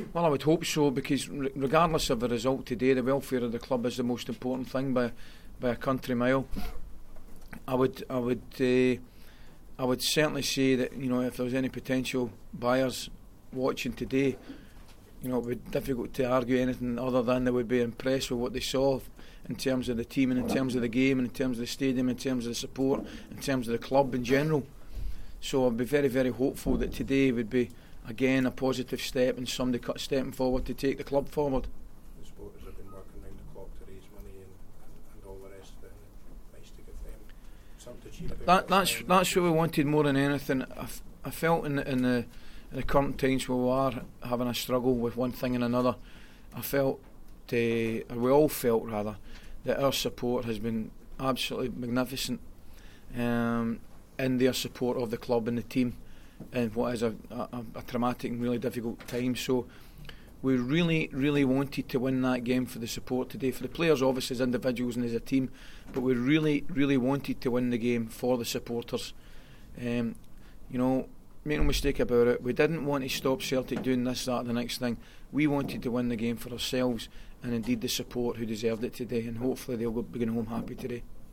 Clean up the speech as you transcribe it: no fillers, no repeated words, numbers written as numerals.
Well, I would hope so, because regardless of the result today, the welfare of the club is the most important thing by a country mile. I would certainly say that, you know, if there was any potential buyers watching today, you know, it would be difficult to argue anything other than they would be impressed with what they saw in terms of the team and in terms of the game and in terms of the stadium, in terms of the support, in terms of the club in general. So I'd be very, very hopeful that today would be again a positive step and somebody stepping forward to take the club forward. The supporters have been working round the clock to raise money and all the rest of it, and it's nice to give them something to cheer about. That's what we wanted more than anything. I felt in the current times where we are having a struggle with one thing and another, I felt, or we all felt rather, that our support has been absolutely magnificent in their support of the club and the team in what is a traumatic and really difficult time. So we really, really wanted to win that game for the support today, for the players obviously as individuals and as a team, but we really, really wanted to win the game for the supporters. You know, make no mistake about it, we didn't want to stop Celtic doing this, that, the next thing. We wanted to win the game for ourselves and indeed the support who deserved it today, and hopefully they'll be going home happy today.